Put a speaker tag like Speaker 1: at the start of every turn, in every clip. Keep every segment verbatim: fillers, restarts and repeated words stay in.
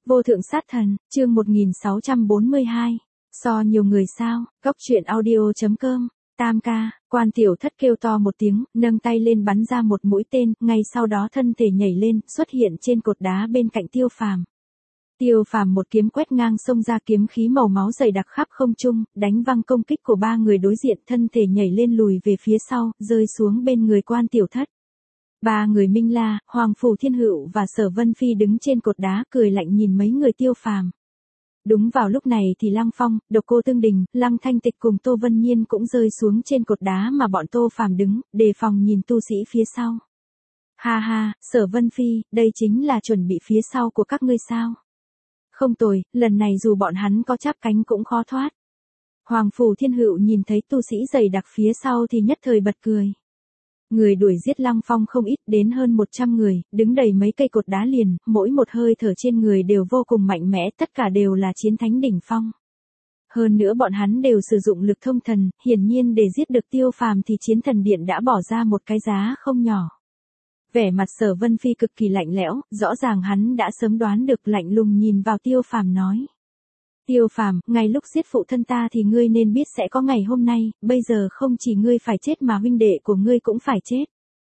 Speaker 1: Vô thượng sát thần, chương một nghìn sáu trăm bốn mươi hai. So nhiều người sao, góc truyện audio.com, Tam ca, quan tiểu thất kêu to một tiếng, nâng tay lên bắn ra một mũi tên, ngay sau đó thân thể nhảy lên, xuất hiện trên cột đá bên cạnh Tiêu Phàm. Tiêu Phàm một kiếm quét ngang xông ra, kiếm khí màu máu dày đặc khắp không trung, đánh văng công kích của ba người đối diện, thân thể nhảy lên lùi về phía sau, rơi xuống bên người quan tiểu thất. Ba người Minh La, Hoàng Phủ Thiên Hựu và Sở Vân Phi đứng trên cột đá cười lạnh nhìn mấy người Tiêu Phàm. Đúng vào lúc này thì Lăng Phong, Độc Cô Tương Đình, Lăng Thanh Tịch cùng Tô Vân Nhiên cũng rơi xuống trên cột đá mà bọn Tô Phàm đứng, đề phòng nhìn tu sĩ phía sau. Ha ha, Sở Vân Phi, đây chính là chuẩn bị phía sau của các ngươi sao? Không tồi, lần này dù bọn hắn có chắp cánh cũng khó thoát. Hoàng Phủ Thiên Hựu nhìn thấy tu sĩ dày đặc phía sau thì nhất thời bật cười. Người đuổi giết Lăng Phong không ít, đến hơn một trăm người, đứng đầy mấy cây cột đá liền, mỗi một hơi thở trên người đều vô cùng mạnh mẽ, tất cả đều là chiến thánh đỉnh phong. Hơn nữa bọn hắn đều sử dụng lực thông thần, hiển nhiên để giết được Tiêu Phàm thì Chiến Thần Điện đã bỏ ra một cái giá không nhỏ. Vẻ mặt Sở Vân Phi cực kỳ lạnh lẽo, rõ ràng hắn đã sớm đoán được, lạnh lùng nhìn vào Tiêu Phàm nói. Tiêu Phàm, ngay lúc giết phụ thân ta thì ngươi nên biết sẽ có ngày hôm nay, bây giờ không chỉ ngươi phải chết mà huynh đệ của ngươi cũng phải chết.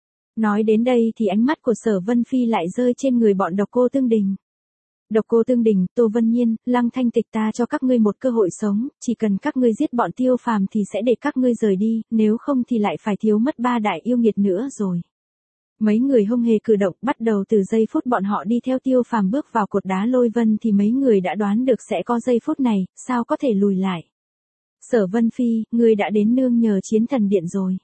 Speaker 1: Nói đến đây thì ánh mắt của Sở Vân Phi lại rơi trên người bọn Độc Cô Tương Đình. Độc Cô Tương Đình, Tô Vân Nhiên, Lăng Thanh Tịch, ta cho các ngươi một cơ hội sống, chỉ cần các ngươi giết bọn Tiêu Phàm thì sẽ để các ngươi rời đi, nếu không thì lại phải thiếu mất ba đại yêu nghiệt nữa rồi. Mấy người không hề cử động, bắt đầu từ giây phút bọn họ đi theo Tiêu Phàm bước vào cột đá lôi vân thì mấy người đã đoán được sẽ có giây phút này, sao có thể lùi lại. Sở Vân Phi, ngươi đã đến nương nhờ Chiến Thần Điện rồi.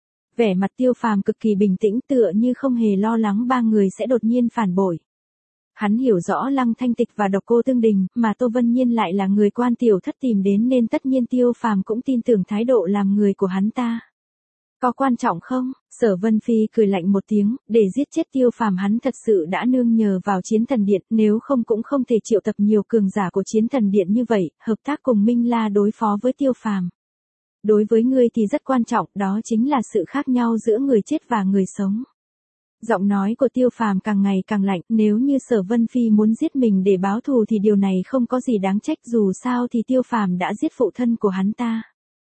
Speaker 1: Vẻ mặt Tiêu Phàm cực kỳ bình tĩnh, tựa như không hề lo lắng ba người sẽ đột nhiên phản bội. Hắn hiểu rõ Lăng Thanh Tịch và Độc Cô Tương Đình, mà Tô Vân Nhiên lại là người quan tiểu thất tìm đến nên tất nhiên Tiêu Phàm cũng tin tưởng thái độ làm người của hắn ta. Có quan trọng không? Sở Vân Phi cười lạnh một tiếng, để giết chết Tiêu Phàm hắn thật sự đã nương nhờ vào Chiến Thần Điện, nếu không cũng không thể triệu tập nhiều cường giả của Chiến Thần Điện như vậy, hợp tác cùng Minh La đối phó với Tiêu Phàm. Đối với ngươi thì rất quan trọng, đó chính là sự khác nhau giữa người chết và người sống. Giọng nói của Tiêu Phàm càng ngày càng lạnh, nếu như Sở Vân Phi muốn giết mình để báo thù thì điều này không có gì đáng trách, dù sao thì Tiêu Phàm đã giết phụ thân của hắn ta.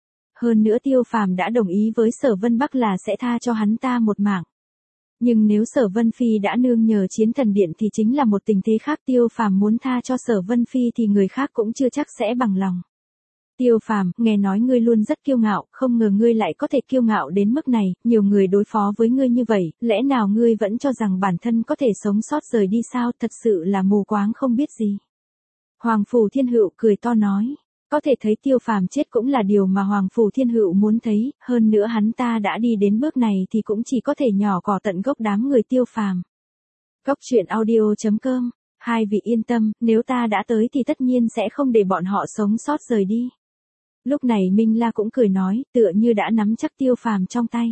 Speaker 1: Hơn nữa Tiêu Phàm đã đồng ý với Sở Vân Bắc là sẽ tha cho hắn ta một mạng. Nhưng nếu Sở Vân Phi đã nương nhờ Chiến Thần Điện thì chính là một tình thế khác, Tiêu Phàm muốn tha cho Sở Vân Phi thì người khác cũng chưa chắc sẽ bằng lòng. Tiêu Phàm, nghe nói ngươi luôn rất kiêu ngạo, không ngờ ngươi lại có thể kiêu ngạo đến mức này, nhiều người đối phó với ngươi như vậy, lẽ nào ngươi vẫn cho rằng bản thân có thể sống sót rời đi sao, thật sự là mù quáng không biết gì. Hoàng Phủ Thiên Hựu cười to nói. Có thể thấy Tiêu Phàm chết cũng là điều mà Hoàng Phủ Thiên Hựu muốn thấy, hơn nữa hắn ta đã đi đến bước này thì cũng chỉ có thể nhỏ cỏ tận gốc đám người Tiêu Phàm. Góc truyện audio.com, hai vị yên tâm, nếu ta đã tới thì tất nhiên sẽ không để bọn họ sống sót rời đi. Lúc này Minh La cũng cười nói, tựa như đã nắm chắc Tiêu Phàm trong tay.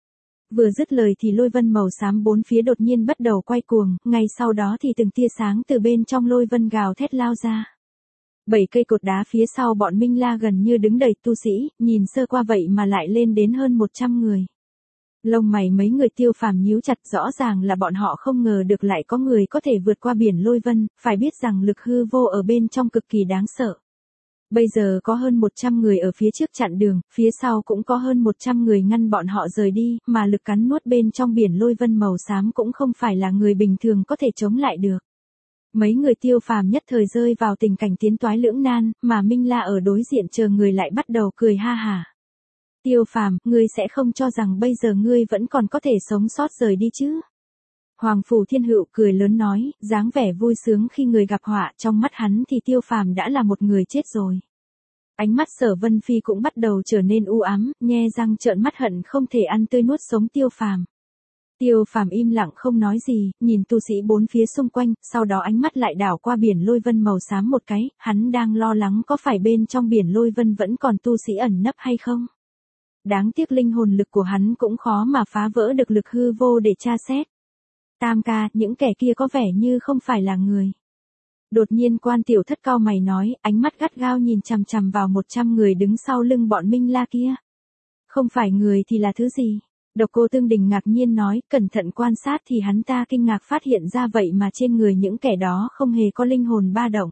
Speaker 1: Vừa dứt lời thì lôi vân màu xám bốn phía đột nhiên bắt đầu quay cuồng, ngay sau đó thì từng tia sáng từ bên trong lôi vân gào thét lao ra. Bảy cây cột đá phía sau bọn Minh La gần như đứng đầy tu sĩ, nhìn sơ qua vậy mà lại lên đến hơn một trăm người. Lông mày mấy người Tiêu Phàm nhíu chặt, rõ ràng là bọn họ không ngờ được lại có người có thể vượt qua biển lôi vân, phải biết rằng lực hư vô ở bên trong cực kỳ đáng sợ. Bây giờ có hơn một trăm người ở phía trước chặn đường, phía sau cũng có hơn một trăm người ngăn bọn họ rời đi, mà lực cắn nuốt bên trong biển lôi vân màu xám cũng không phải là người bình thường có thể chống lại được. Mấy người Tiêu Phàm nhất thời rơi vào tình cảnh tiến toái lưỡng nan, mà Minh La ở đối diện chờ người lại bắt đầu cười ha hả. Tiêu Phàm, ngươi sẽ không cho rằng bây giờ ngươi vẫn còn có thể sống sót rời đi chứ? Hoàng Phủ Thiên Hựu cười lớn nói, dáng vẻ vui sướng khi người gặp họa, trong mắt hắn thì Tiêu Phàm đã là một người chết rồi. Ánh mắt Sở Vân Phi cũng bắt đầu trở nên u ám, nhe răng trợn mắt hận không thể ăn tươi nuốt sống Tiêu Phàm. Tiêu Phàm im lặng không nói gì, nhìn tu sĩ bốn phía xung quanh, sau đó ánh mắt lại đảo qua biển lôi vân màu xám một cái, hắn đang lo lắng có phải bên trong biển lôi vân vẫn còn tu sĩ ẩn nấp hay không. Đáng tiếc linh hồn lực của hắn cũng khó mà phá vỡ được lực hư vô để tra xét. Tam ca, những kẻ kia có vẻ như không phải là người. Đột nhiên quan tiểu thất cau mày nói, ánh mắt gắt gao nhìn chằm chằm vào một trăm người đứng sau lưng bọn Minh La kia. Không phải người thì là thứ gì? Độc Cô Tương Đình ngạc nhiên nói, cẩn thận quan sát thì hắn ta kinh ngạc phát hiện ra vậy mà trên người những kẻ đó không hề có linh hồn ba động.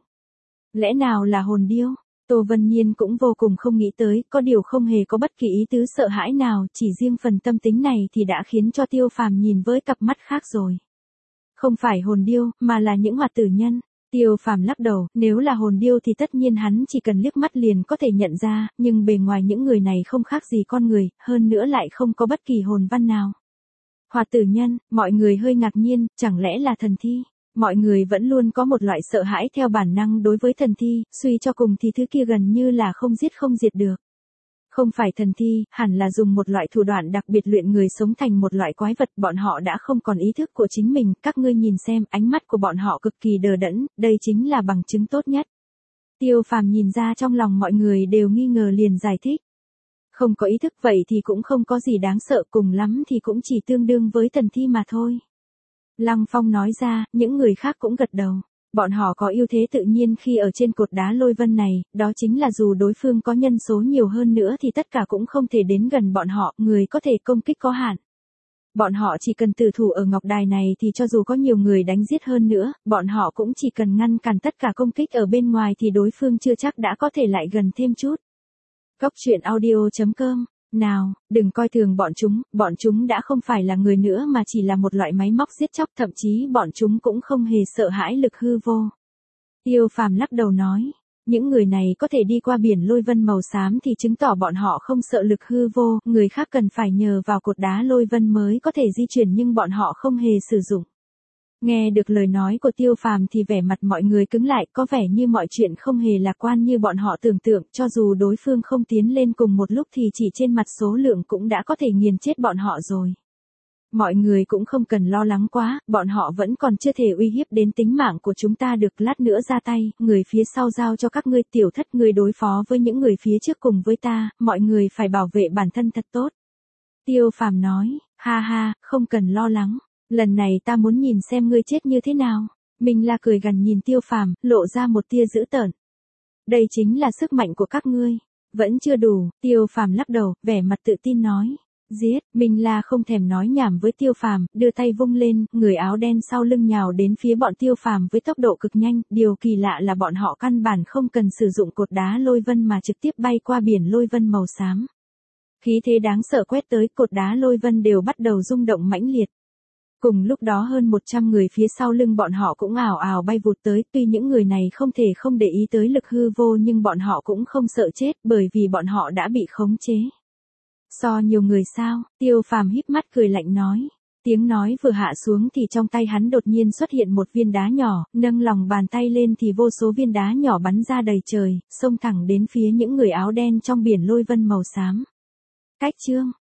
Speaker 1: Lẽ nào là hồn điêu? Tô Vân Nhiên cũng vô cùng không nghĩ tới, có điều không hề có bất kỳ ý tứ sợ hãi nào, chỉ riêng phần tâm tính này thì đã khiến cho Tiêu Phàm nhìn với cặp mắt khác rồi. Không phải hồn điêu, mà là những hoạt tử nhân. Tiêu Phàm lắc đầu, nếu là hồn điêu thì tất nhiên hắn chỉ cần liếc mắt liền có thể nhận ra, nhưng bề ngoài những người này không khác gì con người, hơn nữa lại không có bất kỳ hồn văn nào. Hoạt tử nhân, mọi người hơi ngạc nhiên, chẳng lẽ là thần thi? Mọi người vẫn luôn có một loại sợ hãi theo bản năng đối với thần thi, suy cho cùng thì thứ kia gần như là không giết không diệt được. Không phải thần thi, hẳn là dùng một loại thủ đoạn đặc biệt luyện người sống thành một loại quái vật, bọn họ đã không còn ý thức của chính mình, các ngươi nhìn xem, ánh mắt của bọn họ cực kỳ đờ đẫn, đây chính là bằng chứng tốt nhất. Tiêu Phàm nhìn ra trong lòng mọi người đều nghi ngờ liền giải thích. Không có ý thức vậy thì cũng không có gì đáng sợ, cùng lắm thì cũng chỉ tương đương với thần thi mà thôi. Lăng Phong nói ra, những người khác cũng gật đầu. Bọn họ có ưu thế tự nhiên khi ở trên cột đá lôi vân này, đó chính là dù đối phương có nhân số nhiều hơn nữa thì tất cả cũng không thể đến gần bọn họ, người có thể công kích có hạn. Bọn họ chỉ cần tử thủ ở ngọc đài này thì cho dù có nhiều người đánh giết hơn nữa, bọn họ cũng chỉ cần ngăn cản tất cả công kích ở bên ngoài thì đối phương chưa chắc đã có thể lại gần thêm chút. Cốc truyện audio chấm com. Nào, đừng coi thường bọn chúng, bọn chúng đã không phải là người nữa mà chỉ là một loại máy móc giết chóc, thậm chí bọn chúng cũng không hề sợ hãi lực hư vô. Tiêu Phàm lắc đầu nói, những người này có thể đi qua biển lôi vân màu xám thì chứng tỏ bọn họ không sợ lực hư vô, người khác cần phải nhờ vào cột đá lôi vân mới có thể di chuyển nhưng bọn họ không hề sử dụng. Nghe được lời nói của Tiêu Phàm thì vẻ mặt mọi người cứng lại, có vẻ như mọi chuyện không hề lạc quan như bọn họ tưởng tượng, cho dù đối phương không tiến lên cùng một lúc thì chỉ trên mặt số lượng cũng đã có thể nghiền chết bọn họ rồi. Mọi người cũng không cần lo lắng quá, bọn họ vẫn còn chưa thể uy hiếp đến tính mạng của chúng ta được, lát nữa ra tay, người phía sau giao cho các ngươi, Tiểu Thất ngươi đối phó với những người phía trước cùng với ta, mọi người phải bảo vệ bản thân thật tốt. Tiêu Phàm nói, ha ha, không cần lo lắng. Lần này ta muốn nhìn xem ngươi chết như thế nào. Minh La cười gằn nhìn Tiêu Phàm, lộ ra một tia dữ tợn. Đây chính là sức mạnh của các ngươi. Vẫn chưa đủ, Tiêu Phàm lắc đầu, vẻ mặt tự tin nói. Giết, Minh La không thèm nói nhảm với Tiêu Phàm, đưa tay vung lên, người áo đen sau lưng nhào đến phía bọn Tiêu Phàm với tốc độ cực nhanh, điều kỳ lạ là bọn họ căn bản không cần sử dụng cột đá lôi vân mà trực tiếp bay qua biển lôi vân màu xám. Khí thế đáng sợ quét tới, cột đá lôi vân đều bắt đầu rung động mãnh liệt. Cùng lúc đó hơn một trăm người phía sau lưng bọn họ cũng ào ào bay vụt tới, tuy những người này không thể không để ý tới lực hư vô nhưng bọn họ cũng không sợ chết bởi vì bọn họ đã bị khống chế. So nhiều người sao? Tiêu Phàm híp mắt cười lạnh nói. Tiếng nói vừa hạ xuống thì trong tay hắn đột nhiên xuất hiện một viên đá nhỏ, nâng lòng bàn tay lên thì vô số viên đá nhỏ bắn ra đầy trời, xông thẳng đến phía những người áo đen trong biển lôi vân màu xám. Cách chương